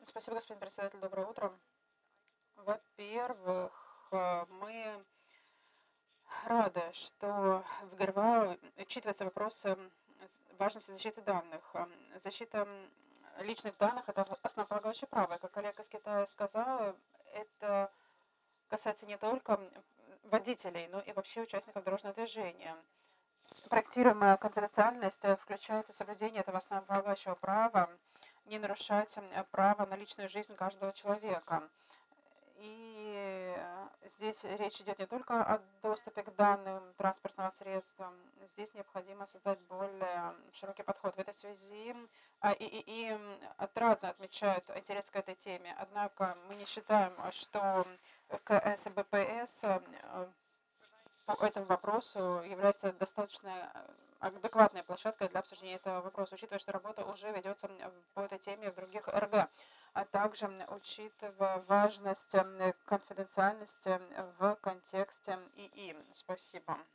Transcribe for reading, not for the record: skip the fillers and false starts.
Спасибо, господин председатель. Доброе утро. Во-первых, мы рады, что в ГРВА учитывается вопрос важности защиты данных. Защита личных данных – это основополагающее право. И как коллега из Китая сказала, это касается не только водителей, но и вообще участников дорожного движения. Проектируемая конфиденциальность включает соблюдение этого основополагающего права, не нарушать право на личную жизнь каждого человека. И здесь речь идет не только о доступе к данным транспортного средства, здесь необходимо создать более широкий подход. В этой связи и отрадно отмечают интерес к этой теме, однако мы не считаем, что КСБПС по этому вопросу является достаточно адекватной площадкой для обсуждения этого вопроса, учитывая, что работа уже ведется по этой теме в других РГ, а также учитывая важность конфиденциальности в контексте ИИ. Спасибо.